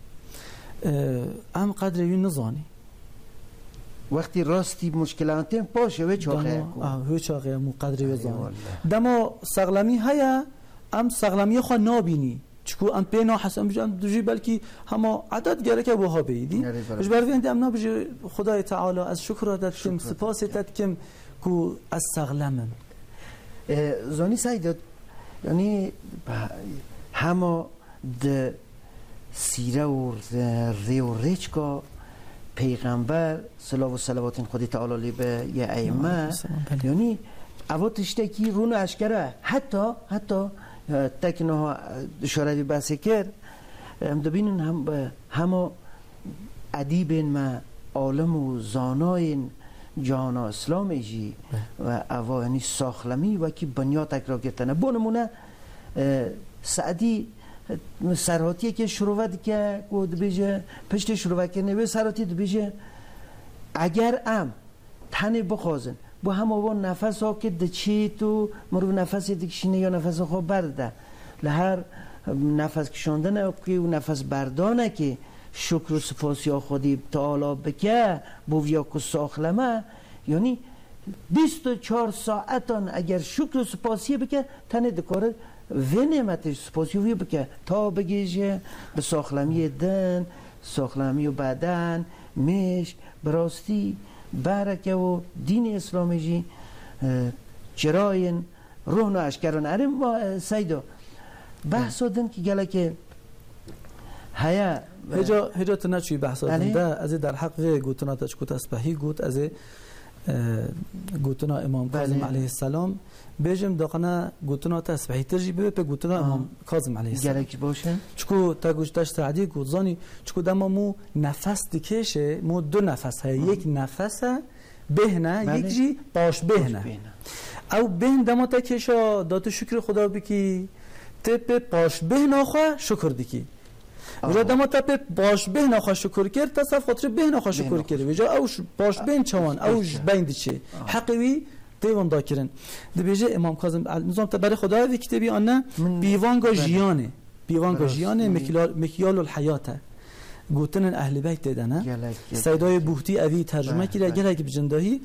ام قدر یون نزانی وقتی راستی مشکلات باشه و چاقه هو چاقه مو قدر یزانی دما سغلمی هيا ام سغلمی خو نابینی چکو ام پینا حسن بجام دوجی بلکی هما عدد گره که بوها بیدی اش بروین ام نبجی خدای تعالی از شکر داد کم سپاس داد کم کو از سغلمم زانی سعید یعنی هما د سیره و ری و ریچ کا پیغمبر صلوات و صلوات خدای تعالی به یه ائمه یعنی اواتشته کی رون اشکره حتی تکنها اشاره بحث کرد هم دبینن هم همه ادیبین ما عالم و زاناین جهان اسلام جی و اوا یعنی ساخلمی و کی بنیاد تکرار کردن بونمونه سعدی سراتی که شروعات که گود بیجه پشت شروعات که نوی سراتی دو بیجه اگر ام تنه بخوازن با هم آوان نفس ها که دچی تو مرو نفس دکشینه یا نفس خواه برده لهر نفس کشاندن که و نفس بردانه که شکر و سپاسی ها خودی تعالی بکه بویا که ساخلمه یعنی 24 ساعتان اگر شکر و سپاسی بکه تنه دکاره و نعمتش سپاسی وی بکه تا بگیجه به ساخلمی دن ساخلمی و بدن مش براستی برکه و دین اسلامی جی چراین روح و اشکران ارم با سیدو بحث دن که گله که هیا هجا تنچوی بحث دن ده از در حق گوتنا تشکوت اسبحی گوت از گوتنا امام کاظم علیه السلام بیجم داخنا گوتنا تسبحی ترجی به گوتنا امام کاظم علیه السلام گله باشه چکو تا گوشتش سعدی گوت زانی چکو دما مو نفس دکشه مو دو نفس های یک نفس بهنه یک جی باش بهنه او بهن دما تا کشا دات شکر خدا بکی تپ باش بهنه خوا شکر دکی وجا دما تا په باش بهنه خوا شکر کرد تصف خاطر بهنه خوا شکر کرد وجا او باش بهن چوان او بند چه حقوی دیوان داکرن دبیجه امام کاظم نظام تبر خدا وی کتابی آن بیوانگا ژیانه مکیال الحیات گوتن اهل بیت دیدنه سیدای بوحتی اوی ترجمه کرده گله که بجندهی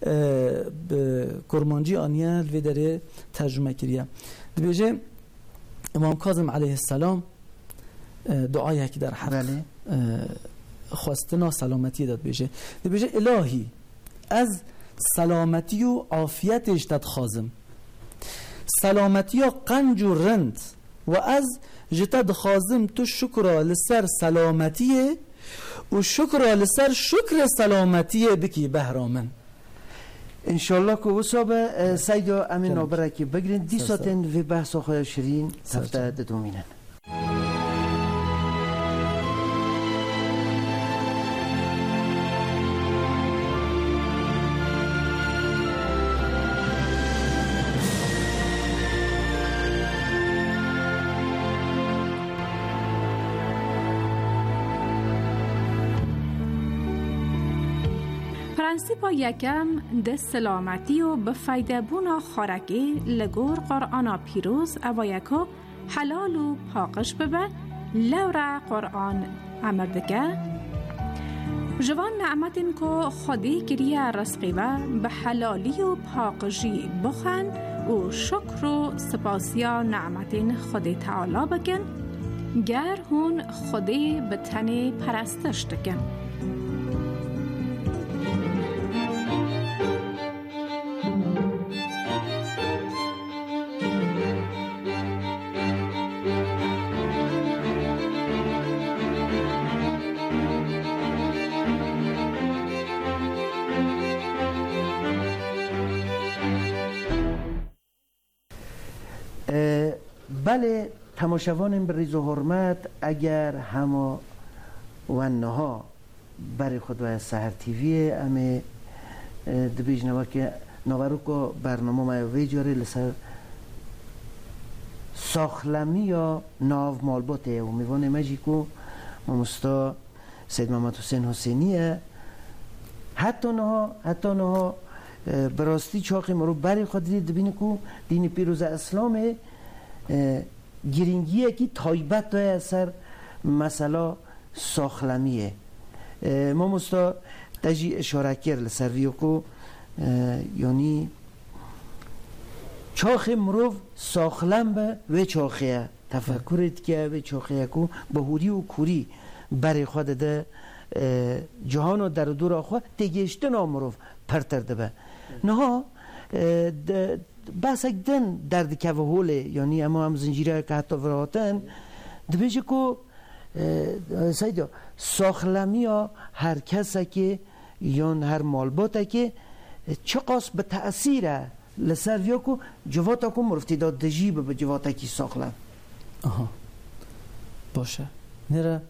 کرمانجی آنیه وی داره ترجمه کرده دبیجه امام کاظم علیه السلام دعایی که در حق خواستنا سلامتی داد بیجه الهی از سلامتی و عافیتش داد خازم سلامتی و قنج و رند و از جتد خازم تو شکر لسر سلامتیه و شکر لسر شکر سلامتیه بکی بهرامن انشالله که وصاب سید و امین نابره که بگیرین دی ساتن و بحث خواه شیرین هفته دومینن پرنسیپا یکم ده سلامتی و به فایده بونا خارکی لگور قرآن پیروز اوایکو حلال و پاکش ببه لورا قرآن امر دکه جوان نعمتین که خودی کریه رسقیبه به حلالی و پاکشی بخن و شکر و سپاسیا نعمتین خودی تعالی بکن گر هون خودی به تنی پرستش دکن بله تماشاوان بریز و حرمت، اگر همه ونها برای خود و سحر تیوی امی دبیج نوا که نوارو که برنامه مایوی جاره لسر ساخلمی یا ناو مالباته و میوان مجی که ممستا سید محمد حسین حسینیه حتی نها براستی چاقی مرو برای خود دبینه که دین پیروز اسلام گرینگیه که تایبت دای اثر مسئله ساخلمیه. ما مستا تجی اشاره کرد لسرویو که یعنی چاخ مروف ساخلم به و چاخیه تفکرت که و چاخیه که بهوری و کوری برای خود ده جهان و در دور آخوا تگیشتن آمروف پرترده به نه بس اک دن درد که و حوله یعنی اما هم زنجیره که حتی وراتن دبیجه که سایده ساخلمی ها هر کسا که یا هر مالباتا که چقاس به تأثیره لسر یا که جواتا که مرفتی داد دجیبه به جواتا که ساخلم. آها باشه نره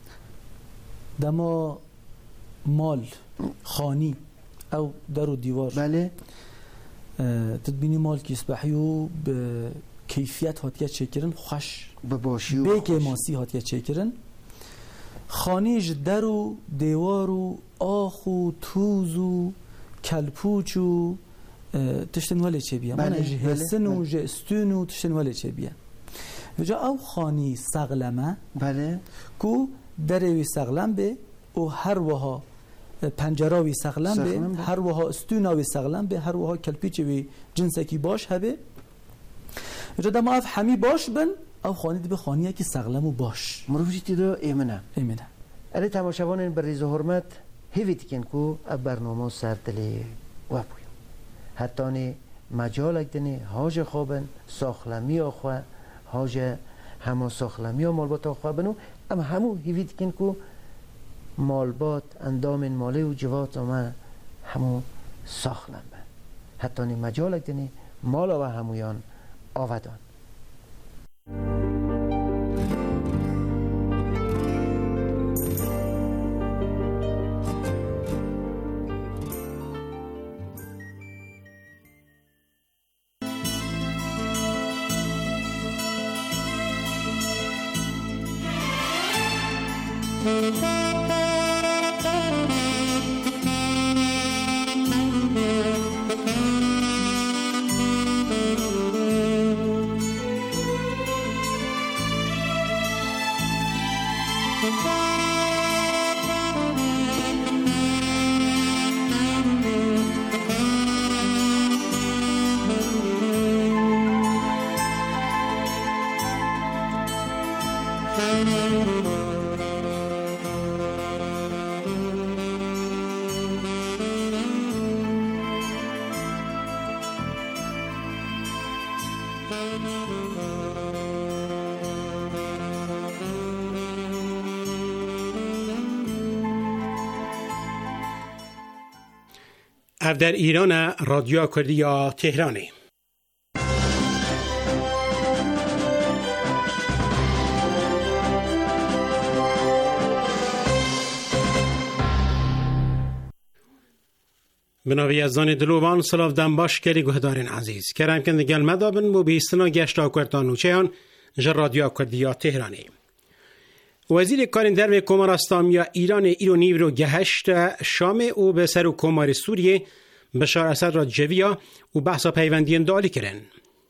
دما مال خانی او در و دیوار بله تدبینی مال که اسبحیو به کیفیت هاتیه چکرن خوش بباشی و بیک ماسی هاتیه چکرن خانیش در و دیوار و آخ و توز و کلپوچ و تشتن ولی چه بیا من جه حسن و جه استون و تشتن ولی چه بیا و جا او خانی سغلمه بله کو دروی سغلم به و هر وها پنجراوی سغلم به هر وها استوناوی سغلم به هر وها کلپیچوی جنسکی باش هبه و جا دم اف همی باش بن او خانی دی به خانیه که سغلمو باش مروفی تیدو ایمنه اره تماشاوان بریز و حرمت هیویت کن که اب برنامه سردلی وابوی حتی مجال اگدنی حاج خوابن ساخلمی آخواه حاج همه ساخلمی و مالبات آخواه بنو اما همو هیویت کن که مالبات اندام ماله و جوات اما همو ساخلم بن حتی مجال اگدنی مالا و همویان آودان. اف در ایران رادیو کردیا تهرانی. بناوی از زان دلوان سلاف دنباش کلی گهدارین عزیز کرم کند گل مدابن بو بیستنا گشت آکردان و چهان جر رادیو کردیا تهرانی. وزیر کارین در کمار اسلامی ایران ایرانی رو گهشت شام او به سر و کمار سوریه بشار اسد را جویا و بحثا پیوندین دالی کرن.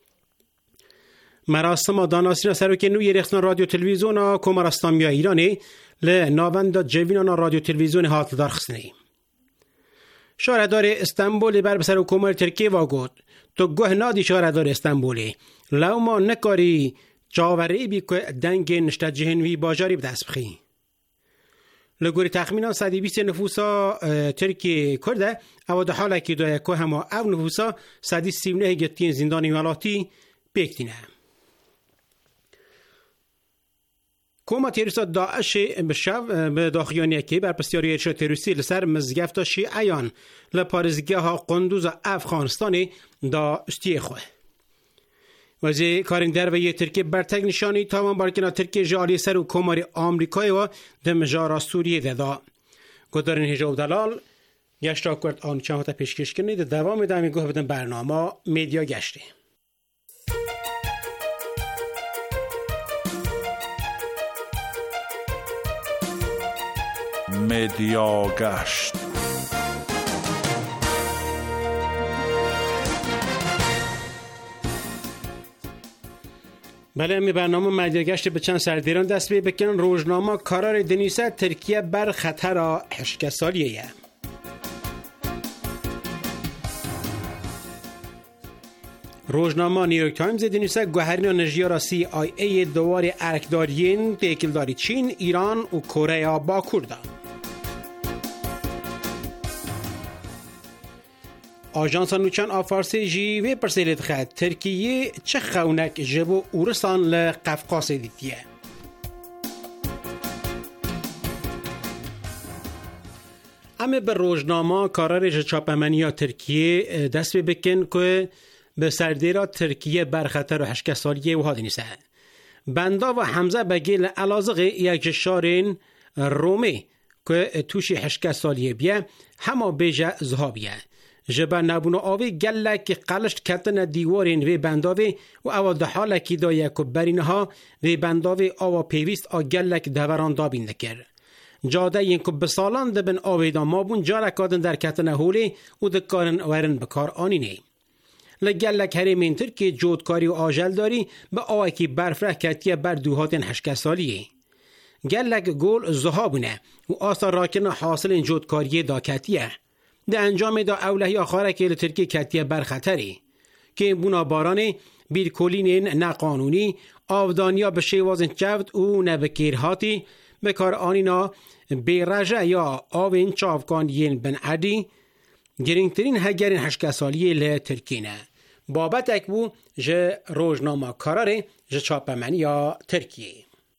مراسم داناسین سر و که نوی رخصان رادیو تلویزیون کمار اسلامی ایرانی لناوند جوینان رادیو تلویزیون هات دارخصنی. شهردار استانبول بر بسر و کمار ترکیه واگود تو گوه نادی شهردار استانبولی لو ما نکاری جاوری بی که دنگ نشته جهنوی باجاری به دست بخی. لگوری تخمینا 120 نفوسا ترکیه کرده او ده حاله که دوی که همه او نفوسا 139 گتین زندانی مالاتی بیکتینه. کوما تیروسا داعش بشو به داخیانی که بر پسیاری ارشاد تیروسی لسر مزگفت شیعیان لپارزگاه ها قندوز افغانستانی دا اشتیه خواه. وزی کارندر و یه ترکیه برتگ نشانی تاوان بارکنا ترکیه جالی سر و کماری آمریکای و دمجارا سوریه دادا. گذارن هجا و دلال گشت را کرد آن چند تا پیشکش کنی در دوام دامی گوه بدن برنامه میدیا گشته. مدیا گشت. بله امی برنامه مدیا گشت به چند سردیران دست بکنن. روزنامه کارار دنیسه ترکیه بر خطر حشک سالیه. روزنامه نیویورک تایمز دنیسه گوهرین نجیارا CIA دوار ارکدارین تکیلداری چین، ایران و کره باکور دا. آژانس نوچان آفارسی جی و پرسیلت خد ترکیه چه خونک جبو اورستان لقفقاس دیتیه. اما به روزنامه کارار چاپمنیا ترکیه دست بکن که به سردیرا ترکیه برخطر و حشک سالیه و هادی نیسه. بندا و حمزه بگیل علازق یک شارین رومی که توشی حشک سالیه بیه همه بیجه زهابیه. جبه نبونو آوی گلک قلشت کتن دیوارین و بنداوی و او دحالکی دا یک برینها و بنداوی آوا پیویست آ گلک دوران دابین دکر. جاده این که بسالان دبن آوی دا مابون جارکادن در کتن هولی و دکارن ورن بکار آنینه. لگلک هریمین ترکی جودکاری و آجل داری به آوکی برفره کتیه بر دوهاتن حشک سالیه. گلک گول زهابونه و آسا راکن حاصل این جودکاری دا کتیه. ده انجام دا اولهی آخاره که لترکی کتیه بر خطری که بونا بارانه بیرکولین نقانونی آودانیا به شیوازن جفت و نبکیرهاتی بکار آنینا بیرجه یا آوین چاوکانیین بن عدی گرینگترین هگرین حشک سالیه لترکینه بابت اکبو جه روزنامه کاراره جه چاپمنی یا ترکیه.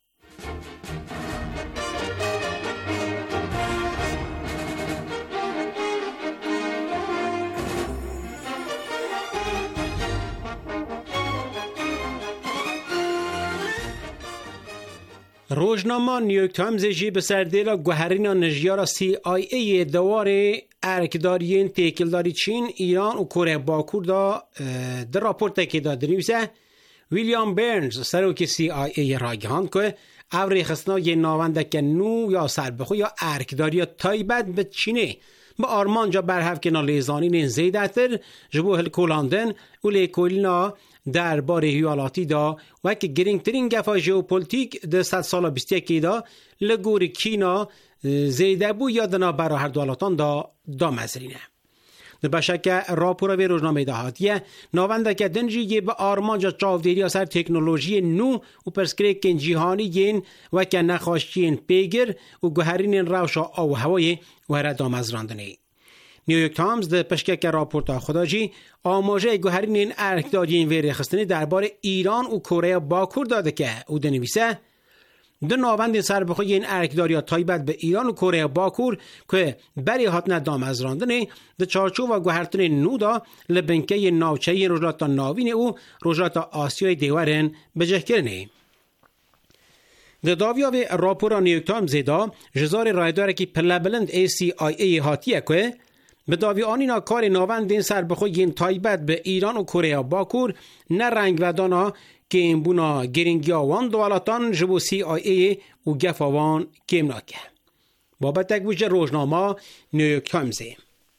روزنامه نیویورک تایمز جی به سردیلا گوهرین نجیارا CIA دوار ارکدارین تکیلداری چین، ایران و کره باکور دا در راپورت که دا دنیویسه ویلیام برنز سروک CIA راگهان که اوری خستنا یه ناونده که نو یا سربخو یا ارکداری تایبت به چینه با آرمان جا برحف که نالیزانین زیدتر جبو هلکولاندن و لیکولینا در بار هیوالاتی دا و که گرینگترین گفا ژئوپلیتیک ده 100 سال 21 دا لگور کینا زیده بو یادنا برا هر دولتان دا مزرینه. ده بشک راپورا و روزنامه دهاتیه ناونده که دنجی به آرمانجا چاودیری سر تکنولوژی نو و پرسکریک جیهانی گین و که نخواشتین پیگر و گوهرین روشا او هوای و ردا مزراندنه. نیویورک تایمز ده پشکک راپورتا خداجی آماجه گوهرین ارکدارین ویری خستنی درباره ایران و کره باکور داده که او دنویسه دو ناوند سربخوی این ارکداریا تایبت به ایران و کره باکور که بری هاتنه دام از راندنه ده چارچوب و گوهرتن نودا لبنکه ناوچه رجلاتا ناوین او رجلاتا آسیای دیورن بجه کرنه. ده داویا و راپورا نیویورک تایمز دا جزار رایداره که پلبلند CIA هاتیه که به داوی آنینا کار ناوند سربخوی این تایبت به ایران و کره باکور نه رنگ و دانا که این بونا گرینگی آوان دوالاتان جبو CIA و گف آوان کم ناکه. بابت تکبوش روزنامه نیویورک تایمزه.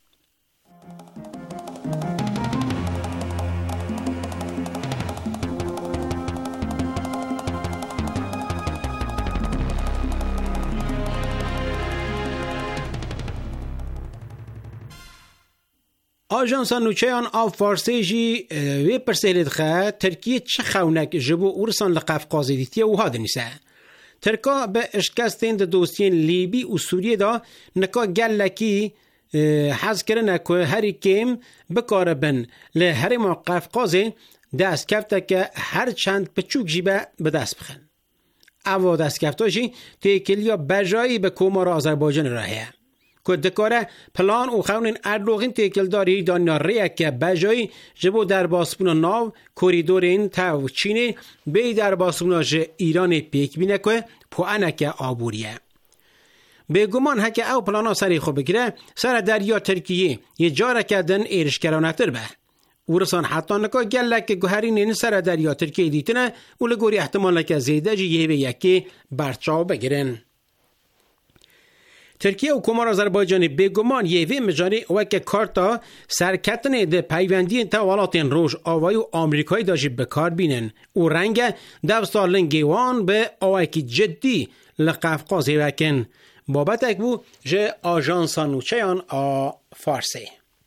آژانس نوچیان آف فارسی جی وی پرسیلید خواه ترکیه چه خونک جبو اورسان لقفقاز دیتیه و ها دنیسه. ترکا به اشکستین ده دوستین لیبی و سوریه دا نکا گلکی حز کرنه که هری کم بکاره بن لهر ما قفقازه دست کفته که هر چند پچوک جیبه به دست بخن. او دست کفته جی تیکلیا بجایی به کومار آذربایجان راهیه. که دکاره پلان و خونین ارلوغین تیکلداری دانیا ریه که بجای جبو در باسپون ناو کوریدورین تاو چینی بی در باسپون ایران پیک بینه که پوانه که آبوریه. به گمان هکه او پلانا سری خوب بگیره سر دریا ترکیه یه جاره که دن ایرشکرانه تر به. ورسان حتی نکا گلک گوهرین سر دریا ترکیه دیتنه و لگوری احتمال که زیده جیه به یکی برچاو بگیرن. ترکیه و کمار آذربایجان بگمان یوی مجانی وکه کارتا سرکتن ده پیوندی انتوالاتین روش آوای و آمریکایی داشی بکار بینن و رنگ دو سالن گیوان به آوکی جدی لقفقاز وکن بابت اکبو جه آژانس نوچهان فارسی.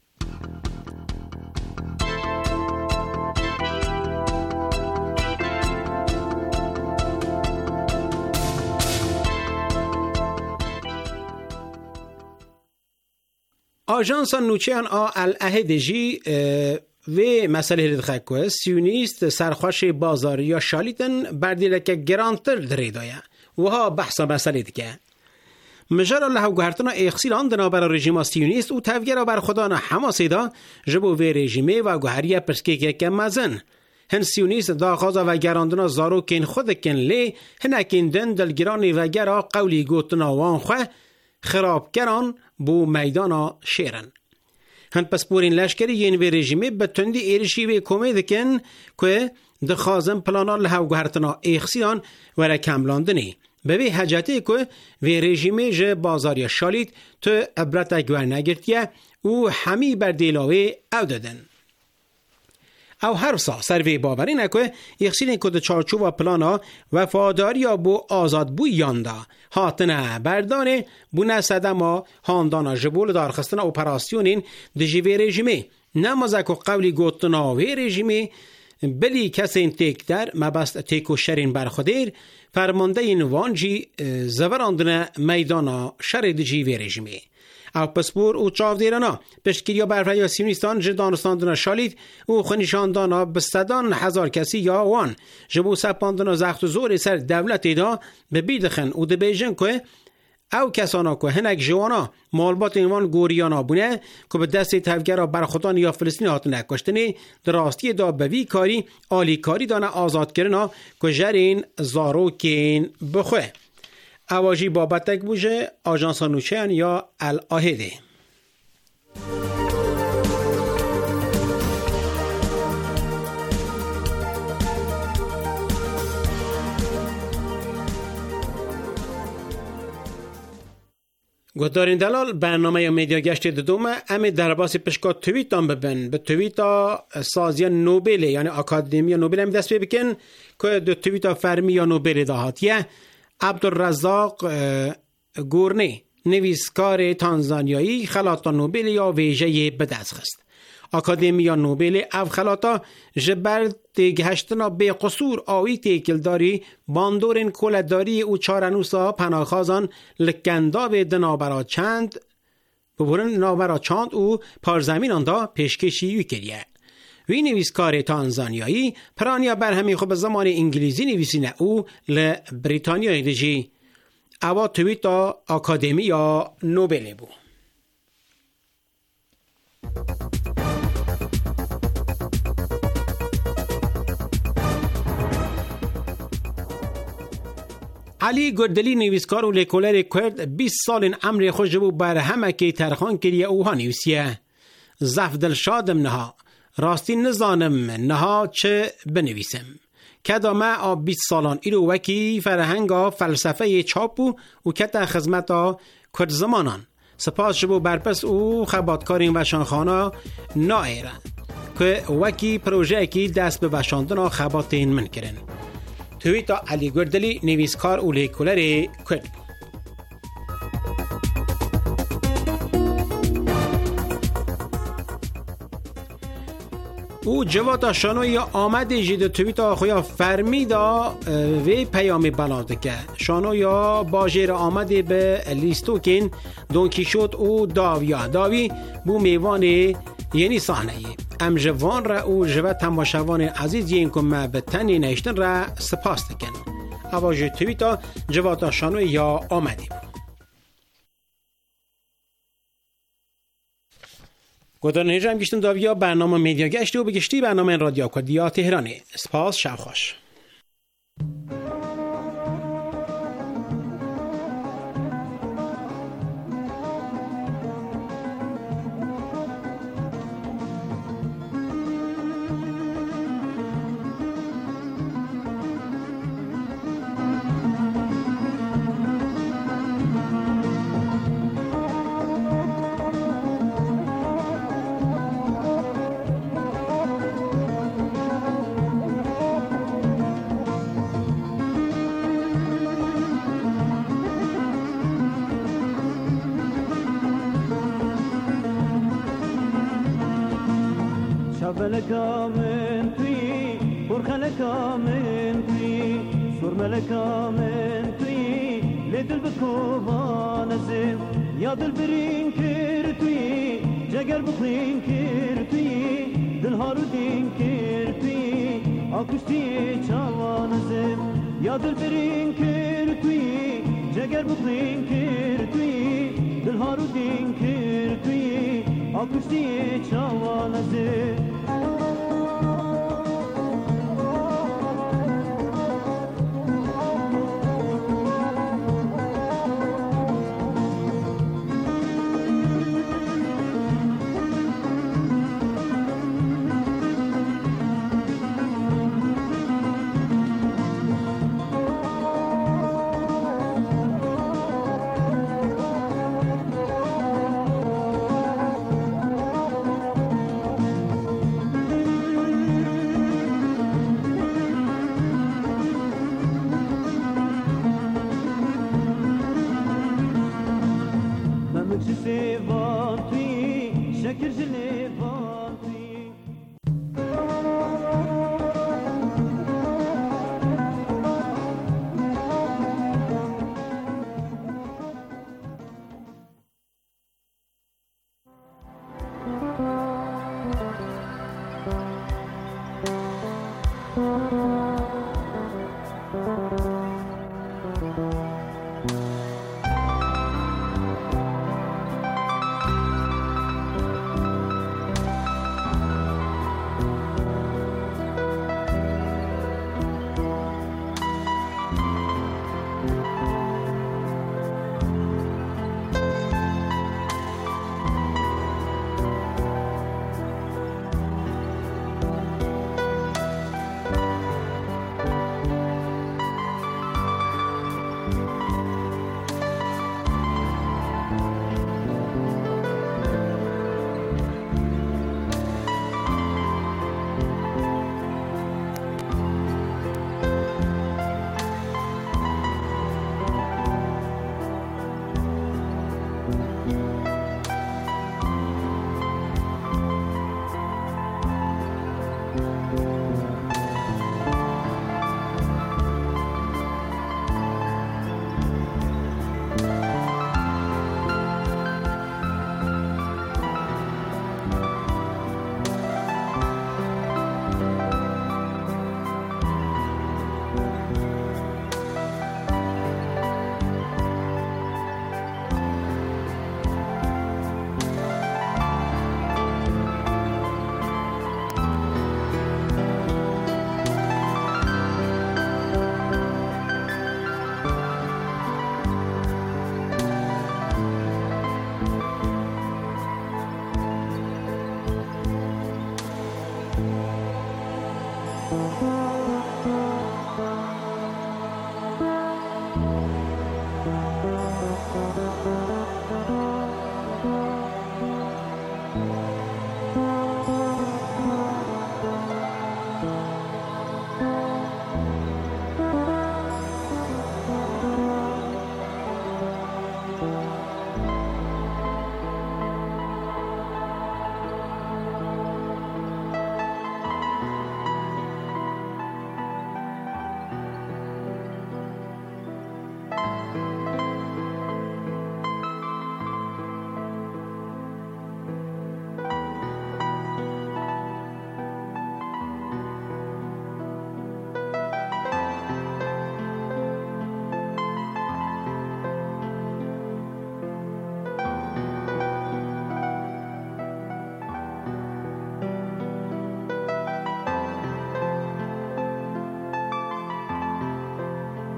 آژانس نوچهان العهد جی و مسئله ردخک که سیونیست سرخوش بازاری یا شالیتن بردیلک گرانتر دریدایه و ها بحثا مسئله دیگه. مجال الله و گهرتنا اخسیلان دنا برای رژیم سیونیست و تفگیر بر خدانا حماسی دا جبو و رژیمه و گوهریه پرسکه که مزن. هن سیونیست داخازا و گراندنا زارو کن خود کن لی هنکین دن دلگرانی و گرا قولی گوتنا وانخواه خرابگران بو میدانا شیرن. هن پس بورین لشکری ین و رژیمه به تندی ایرشی و کمه دکن که دخازن پلانا لحو گهرتنا اخسیلان و رکملاندنی. به وی حجتی که وی رژیمه جه بازاری شالید تو عبرت اگوار نگرتیه و همی بر دیلاوی او دادن. او هر سا سروی باوری نکه یخسیلین که ده چارچو و پلانا وفاداری بو آزاد بو یاندا هاتنه بردانه بو نسدما هاندانا جبول دارخستن اپراسیونین ده جوی رژیمه نمازک و قولی گوتنا وی رژیمه بلی کسین تیک در مبست تیک و شرین برخودیر فرمانده این وانجی زوراندن میدانا شرد جیوی رژیمه. او پسپور او چاو دیرانا پشکیریا برفریا سیونیستان جدانستاندنا شالید او خنیشاندانا بستدان هزار کسی یا وان جبو سپاندنا زخت و زور سر دولت دا به بیدخن او ده بیجن که او کسانا که هنک جوانا مالبات اینوان گوریانا بونه که به دست تفگرها برخودان یا فلسطینی هاتون نکشتنی دراستی دا به وی کاری آلی کاری دانه آزاد کرنا که جرین زاروکین بخواه. اواجی بابتک بوجه آژانس نوچهان یا العهده. گودارین دلال برنامه میدیا گشت دومه امی در باسی پشکا تویت هم ببین به تویتا سازی نوبل یعنی اکادمی نوبل هم دست بکن که دو تویتا فرمی یا نوبل دهاتیه عبدالرزاق گورنی نویسکار تانزانیایی خلاطا نوبل یا ویژه به دست خست. اکادمی نوبل او خلاطا جبرد گهشتنا به قصور آوی تیکلداری باندورین کولداری او چارنوسا پناخازان لکنداب دنابرا چند ببورن نابرا چاند او پارزمین آندا پیشکشی کریه. وی نویسکار تانزانیایی پرانیا برهمی خوب زمان انگلیزی نویسینه او لبریتانیای دیجی اوا تویتا اکادمی یا نوبل بو. علی گردلی نویسکار و لیکولر کرد 20 سال عمر خوش بو بر همه که ترخان کریه اوها نویسیه. زفدل شادم نها راستی نزانم نها چه بنویسم. کدامه 20 سالان ایرو وکی فرهنگا فلسفه چاپو و کتا خزمتا کرد زمانان. سپاس شبو برپس او خباتکارین وشانخانا نائرن که وکی پروژه کی دست به وشاندن خباتین من کرن. تویتا علی گردلی نویسکار و لیکولر کرد. او جواتا شانوی آمده جید تویتا خویا فرمیدا وی پیامی بلانده که شانویا باجیر آمده به لیستوکین دونکی شد او داوی بو میوان یعنی صحنه ام جوان را او جوه تماشوان عزیز این که ما به تنی نشتن را سپاس دکن. اواج تویتا جواتا شانوی یا آمده گودان هجام گشتن داویا برنامه میدیا گشتی و بگشتی برنامه رادیو کردیا تهرانی. سپاس شب خوش. شبلكا من توي برخلكا من توي سرملكا من توي لدل بكوبان زين يا دل برين كرتوي جگر بخين كرتوي دل هارو دين كرتوي اكشتي چاوان زين يا دل برين كرتوي جگر بخين كرتوي دل هارو دين كرتوي اكشتي چاوان زين شكر جلي